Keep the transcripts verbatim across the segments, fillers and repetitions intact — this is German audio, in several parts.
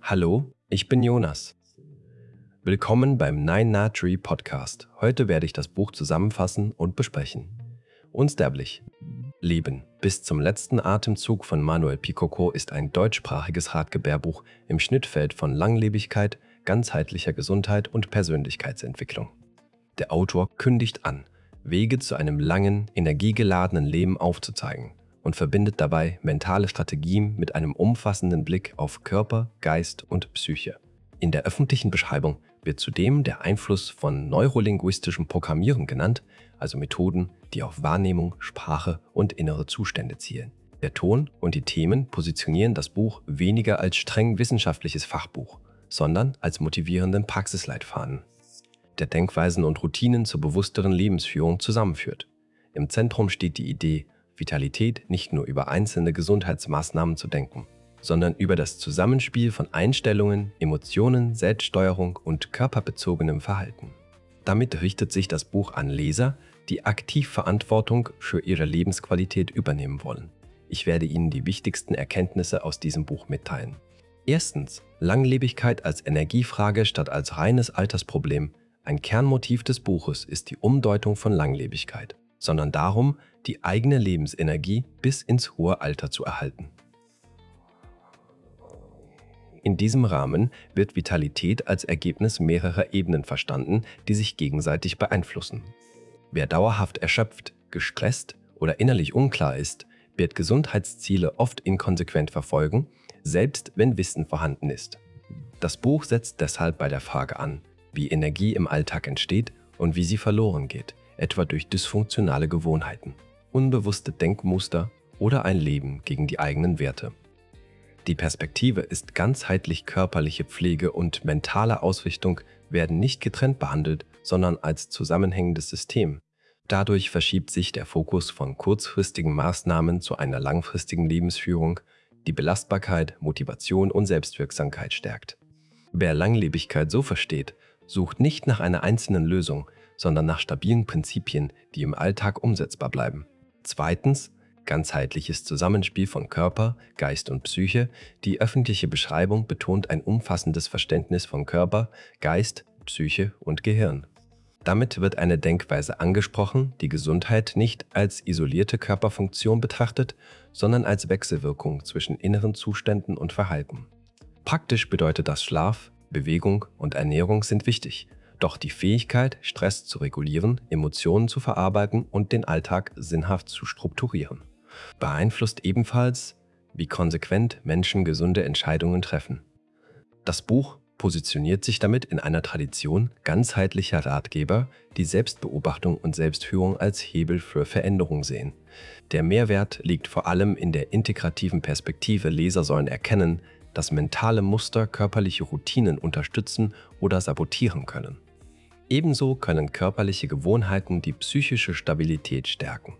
Hallo, ich bin Jonas. Willkommen beim Nine Na Tree Podcast. Heute werde ich das Buch zusammenfassen und besprechen. Unsterblich. Leben bis zum letzten Atemzug von Manuel Pichocco ist ein deutschsprachiges Ratgeberbuch im Schnittfeld von Langlebigkeit, ganzheitlicher Gesundheit und Persönlichkeitsentwicklung. Der Autor kündigt an, Wege zu einem langen, energiegeladenen Leben aufzuzeigen und verbindet dabei mentale Strategien mit einem umfassenden Blick auf Körper, Geist und Psyche. In der öffentlichen Beschreibung wird zudem der Einfluss von neurolinguistischem Programmieren genannt, also Methoden, die auf Wahrnehmung, Sprache und innere Zustände zielen. Der Ton und die Themen positionieren das Buch weniger als streng wissenschaftliches Fachbuch, sondern als motivierenden Praxisleitfaden, der Denkweisen und Routinen zur bewussteren Lebensführung zusammenführt. Im Zentrum steht die Idee, Vitalität nicht nur über einzelne Gesundheitsmaßnahmen zu denken, sondern über das Zusammenspiel von Einstellungen, Emotionen, Selbststeuerung und körperbezogenem Verhalten. Damit richtet sich das Buch an Leser, die aktiv Verantwortung für ihre Lebensqualität übernehmen wollen. Ich werde Ihnen die wichtigsten Erkenntnisse aus diesem Buch mitteilen. Erstens, Langlebigkeit als Energiefrage statt als reines Altersproblem. Ein Kernmotiv des Buches ist die Umdeutung von Langlebigkeit, sondern darum, die eigene Lebensenergie bis ins hohe Alter zu erhalten. In diesem Rahmen wird Vitalität als Ergebnis mehrerer Ebenen verstanden, die sich gegenseitig beeinflussen. Wer dauerhaft erschöpft, gestresst oder innerlich unklar ist, wird Gesundheitsziele oft inkonsequent verfolgen, selbst wenn Wissen vorhanden ist. Das Buch setzt deshalb bei der Frage an, wie Energie im Alltag entsteht und wie sie verloren geht, etwa durch dysfunktionale Gewohnheiten, unbewusste Denkmuster oder ein Leben gegen die eigenen Werte. Die Perspektive ist ganzheitlich körperliche Pflege und mentale Ausrichtung werden nicht getrennt behandelt, sondern als zusammenhängendes System. Dadurch verschiebt sich der Fokus von kurzfristigen Maßnahmen zu einer langfristigen Lebensführung, die Belastbarkeit, Motivation und Selbstwirksamkeit stärkt. Wer Langlebigkeit so versteht, sucht nicht nach einer einzelnen Lösung, sondern nach stabilen Prinzipien, die im Alltag umsetzbar bleiben. Zweitens, ganzheitliches Zusammenspiel von Körper, Geist und Psyche. Die öffentliche Beschreibung betont ein umfassendes Verständnis von Körper, Geist, Psyche und Gehirn. Damit wird eine Denkweise angesprochen, die Gesundheit nicht als isolierte Körperfunktion betrachtet, sondern als Wechselwirkung zwischen inneren Zuständen und Verhalten. Praktisch bedeutet das Schlaf, Bewegung und Ernährung sind wichtig. Doch die Fähigkeit, Stress zu regulieren, Emotionen zu verarbeiten und den Alltag sinnhaft zu strukturieren, beeinflusst ebenfalls, wie konsequent Menschen gesunde Entscheidungen treffen. Das Buch positioniert sich damit in einer Tradition ganzheitlicher Ratgeber, die Selbstbeobachtung und Selbstführung als Hebel für Veränderung sehen. Der Mehrwert liegt vor allem in der integrativen Perspektive. Leser sollen erkennen, dass mentale Muster körperliche Routinen unterstützen oder sabotieren können. Ebenso können körperliche Gewohnheiten die psychische Stabilität stärken.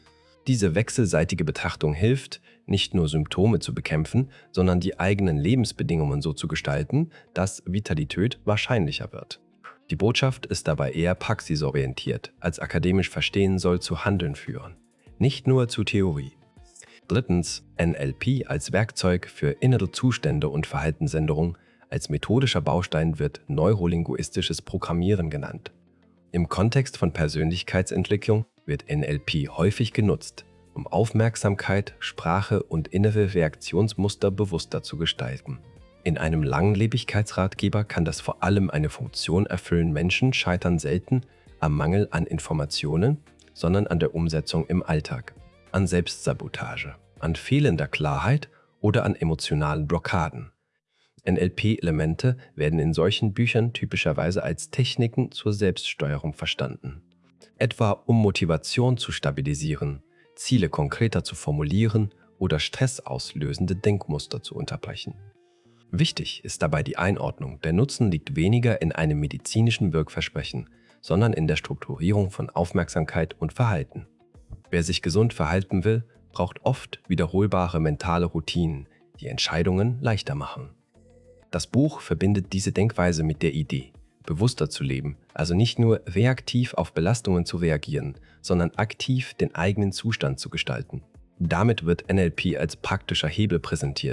Diese wechselseitige Betrachtung hilft, nicht nur Symptome zu bekämpfen, sondern die eigenen Lebensbedingungen so zu gestalten, dass Vitalität wahrscheinlicher wird. Die Botschaft ist dabei eher praxisorientiert, als akademisch verstehen soll zu Handeln führen, nicht nur zu Theorie. Drittens, N L P als Werkzeug für innere Zustände und Verhaltensänderung. Als methodischer Baustein wird neurolinguistisches Programmieren genannt. Im Kontext von Persönlichkeitsentwicklung wird N L P häufig genutzt, um Aufmerksamkeit, Sprache und innere Reaktionsmuster bewusster zu gestalten. In einem Langlebigkeitsratgeber kann das vor allem eine Funktion erfüllen. Menschen scheitern selten am Mangel an Informationen, sondern an der Umsetzung im Alltag, an Selbstsabotage, an fehlender Klarheit oder an emotionalen Blockaden. N L P-Elemente werden in solchen Büchern typischerweise als Techniken zur Selbststeuerung verstanden. Etwa um Motivation zu stabilisieren, Ziele konkreter zu formulieren oder stressauslösende Denkmuster zu unterbrechen. Wichtig ist dabei die Einordnung. Der Nutzen liegt weniger in einem medizinischen Wirkversprechen, sondern in der Strukturierung von Aufmerksamkeit und Verhalten. Wer sich gesund verhalten will, braucht oft wiederholbare mentale Routinen, die Entscheidungen leichter machen. Das Buch verbindet diese Denkweise mit der Idee, bewusster zu leben, also nicht nur reaktiv auf Belastungen zu reagieren, sondern aktiv den eigenen Zustand zu gestalten. Damit wird N L P als praktischer Hebel präsentiert,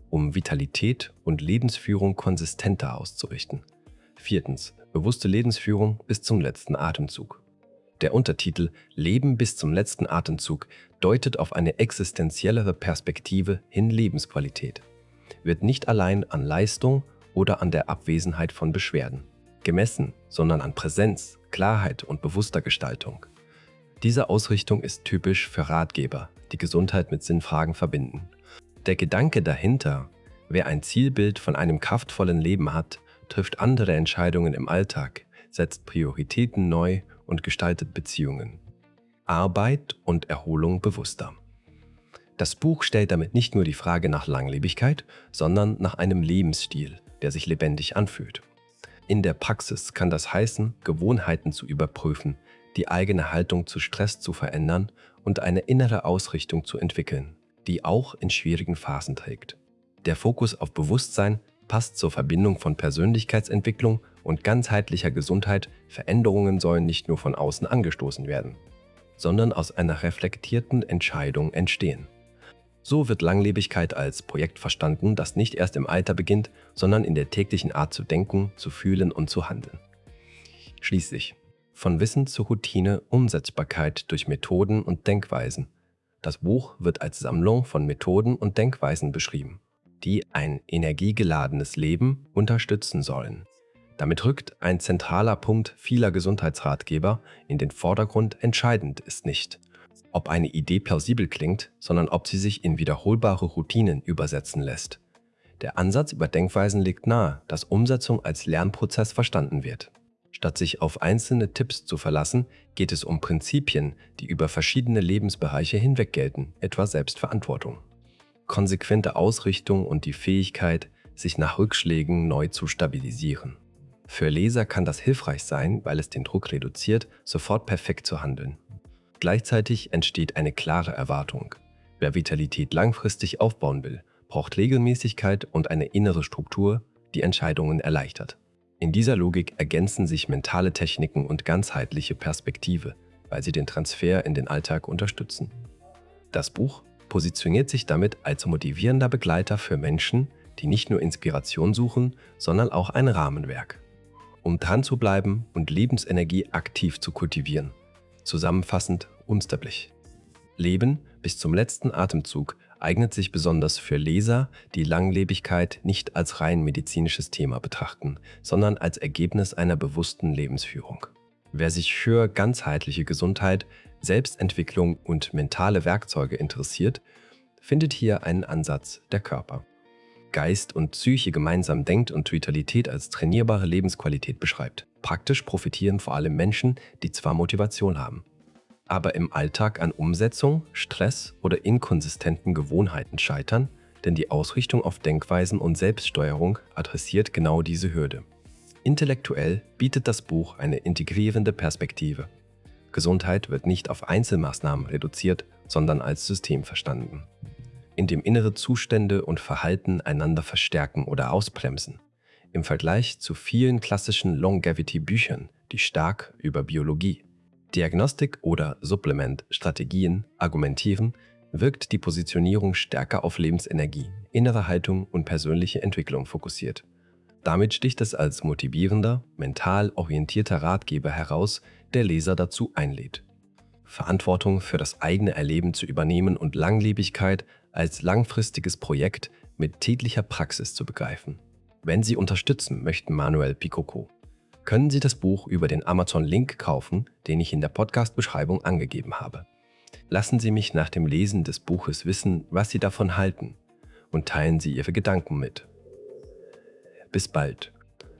um Vitalität und Lebensführung konsistenter auszurichten. Viertens. Bewusste Lebensführung bis zum letzten Atemzug. Der Untertitel Leben bis zum letzten Atemzug deutet auf eine existenziellere Perspektive hin Lebensqualität. Wird nicht allein an Leistung oder an der Abwesenheit von Beschwerden gemessen, sondern an Präsenz, Klarheit und bewusster Gestaltung. Diese Ausrichtung ist typisch für Ratgeber, die Gesundheit mit Sinnfragen verbinden. Der Gedanke dahinter, wer ein Zielbild von einem kraftvollen Leben hat, trifft andere Entscheidungen im Alltag, setzt Prioritäten neu und gestaltet Beziehungen. Arbeit und Erholung bewusster. Das Buch stellt damit nicht nur die Frage nach Langlebigkeit, sondern nach einem Lebensstil, der sich lebendig anfühlt. In der Praxis kann das heißen, Gewohnheiten zu überprüfen, die eigene Haltung zu Stress zu verändern und eine innere Ausrichtung zu entwickeln, die auch in schwierigen Phasen trägt. Der Fokus auf Bewusstsein passt zur Verbindung von Persönlichkeitsentwicklung und ganzheitlicher Gesundheit. Veränderungen sollen nicht nur von außen angestoßen werden, sondern aus einer reflektierten Entscheidung entstehen. So wird Langlebigkeit als Projekt verstanden, das nicht erst im Alter beginnt, sondern in der täglichen Art zu denken, zu fühlen und zu handeln. Schließlich, von Wissen zur Routine, Umsetzbarkeit durch Methoden und Denkweisen. Das Buch wird als Sammlung von Methoden und Denkweisen beschrieben, die ein energiegeladenes Leben unterstützen sollen. Damit rückt ein zentraler Punkt vieler Gesundheitsratgeber in den Vordergrund. Entscheidend ist nicht, ob eine Idee plausibel klingt, sondern ob sie sich in wiederholbare Routinen übersetzen lässt. Der Ansatz über Denkweisen legt nahe, dass Umsetzung als Lernprozess verstanden wird. Statt sich auf einzelne Tipps zu verlassen, geht es um Prinzipien, die über verschiedene Lebensbereiche hinweg gelten, etwa Selbstverantwortung, konsequente Ausrichtung und die Fähigkeit, sich nach Rückschlägen neu zu stabilisieren. Für Leser kann das hilfreich sein, weil es den Druck reduziert, sofort perfekt zu handeln. Gleichzeitig entsteht eine klare Erwartung. Wer Vitalität langfristig aufbauen will, braucht Regelmäßigkeit und eine innere Struktur, die Entscheidungen erleichtert. In dieser Logik ergänzen sich mentale Techniken und ganzheitliche Perspektive, weil sie den Transfer in den Alltag unterstützen. Das Buch positioniert sich damit als motivierender Begleiter für Menschen, die nicht nur Inspiration suchen, sondern auch ein Rahmenwerk, um dran zu bleiben und Lebensenergie aktiv zu kultivieren. Zusammenfassend unsterblich. Leben bis zum letzten Atemzug eignet sich besonders für Leser, die Langlebigkeit nicht als rein medizinisches Thema betrachten, sondern als Ergebnis einer bewussten Lebensführung. Wer sich für ganzheitliche Gesundheit, Selbstentwicklung und mentale Werkzeuge interessiert, findet hier einen Ansatz der Körper. Geist und Psyche gemeinsam denkt und Vitalität als trainierbare Lebensqualität beschreibt. Praktisch profitieren vor allem Menschen, die zwar Motivation haben, aber im Alltag an Umsetzung, Stress oder inkonsistenten Gewohnheiten scheitern, denn die Ausrichtung auf Denkweisen und Selbststeuerung adressiert genau diese Hürde. Intellektuell bietet das Buch eine integrierende Perspektive. Gesundheit wird nicht auf Einzelmaßnahmen reduziert, sondern als System verstanden, in dem innere Zustände und Verhalten einander verstärken oder ausbremsen. Im Vergleich zu vielen klassischen Longevity-Büchern, die stark über Biologie, Diagnostik oder Supplement-Strategien argumentieren, wirkt die Positionierung stärker auf Lebensenergie, innere Haltung und persönliche Entwicklung fokussiert. Damit sticht es als motivierender, mental orientierter Ratgeber heraus, der Leser dazu einlädt, Verantwortung für das eigene Erleben zu übernehmen und Langlebigkeit als langfristiges Projekt mit täglicher Praxis zu begreifen. Wenn Sie unterstützen möchten Manuel Picoco, können Sie das Buch über den Amazon-Link kaufen, den ich in der Podcast-Beschreibung angegeben habe. Lassen Sie mich nach dem Lesen des Buches wissen, was Sie davon halten, und teilen Sie Ihre Gedanken mit. Bis bald.